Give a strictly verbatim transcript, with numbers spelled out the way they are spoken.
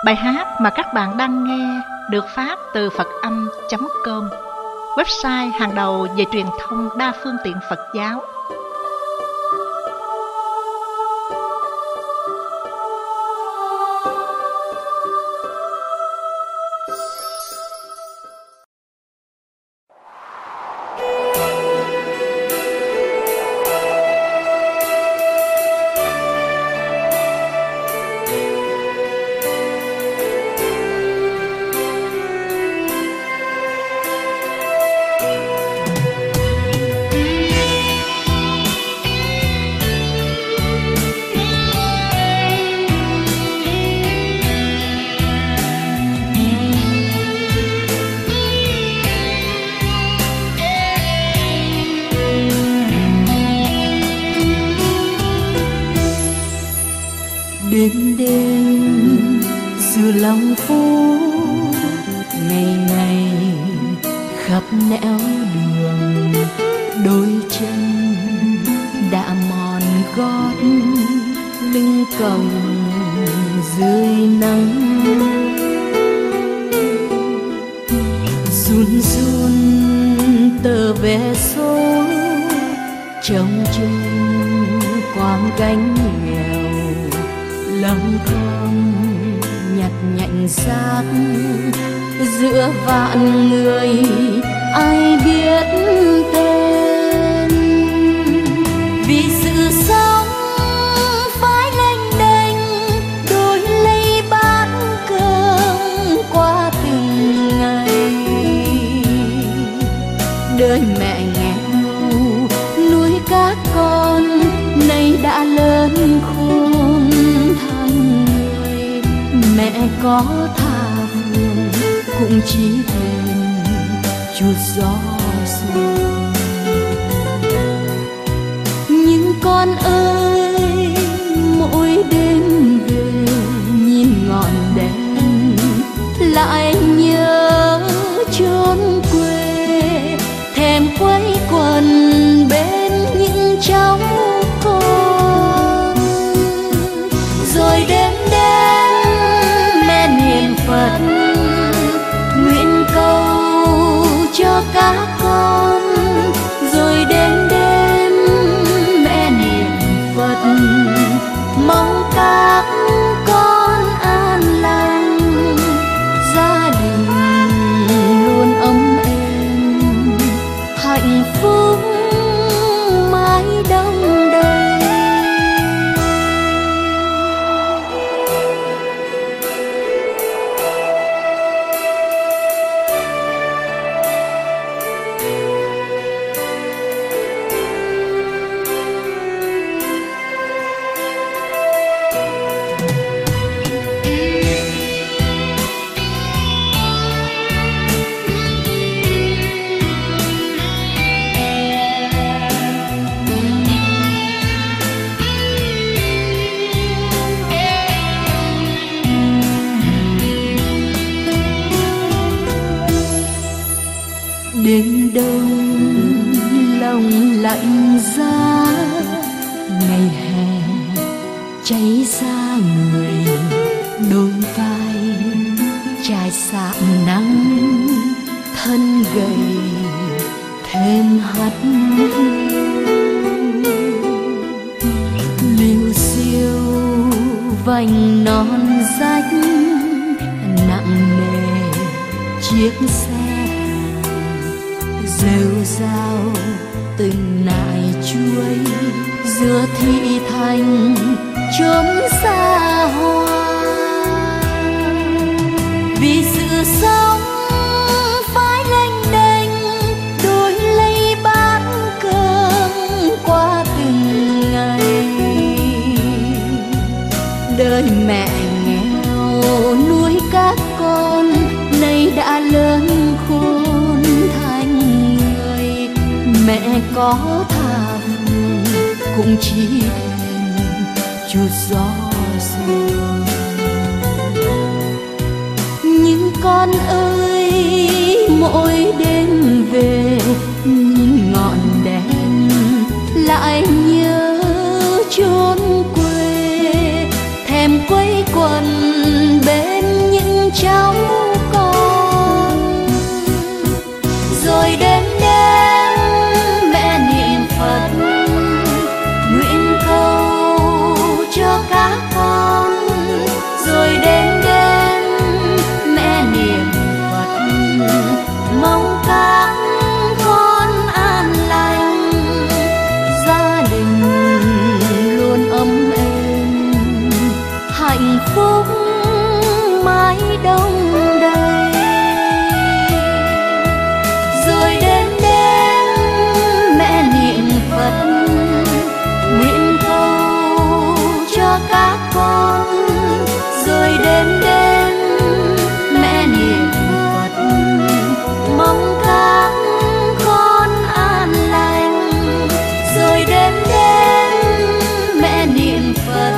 Bài hát mà các bạn đang nghe được phát từ phật âm chấm com, website hàng đầu về truyền thông đa phương tiện Phật giáo. Đêm đêm giữa lòng phố, ngày ngày khắp nẻo đường, đôi chân đã mòn gót, lưng còng dưới nắng. Run run tờ vé số trông trông quãng gánh nghèo, lầm khom nhặt nhạnh xác giữa vạn người ai biết tên. Vì sự sống phải lênh đênh, đổi lấy bát cơm qua từng ngày. Đời mẹ nghèo nuôi các con nay đã lớn khôn thành người. Mẹ có tha phương cũng chỉ thêm chút gió xuân. Nhưng con ơi, mỗi đêm về nhìn ngọn đèn lại nhớ chốn quê, thèm quây quần bên những cháu con. Rồi đêm đêm mẹ niệm Phật nguyện cầu cho các con. Rồi đêm đêm mẹ niệm Phật mong các con an lành, gia đình luôn ấm êm, hạnh phúc mãi đông đầy. Đêm đông lòng lạnh giá, ngày hè cháy ra người, đôi vai trải sạm nắng, thân gầy thêm hắt liêu xiêu vành non rách, nặng nề chiếc xe rêu rao từng nại chuối giữa thị thành chốn xa hoa. Vì sự sống phải lênh đênh, đổi lấy bát cơm qua từng ngày. Đời mẹ nghèo nuôi các con nay đã lớn khôn thành người. Mẹ có tha phương cũng chỉ thêm chút gió xuân. Nhưng con ơi, mỗi đêm về nhìn ngọn đèn lại nhớ chốn quê, thèm quây quần bên Phật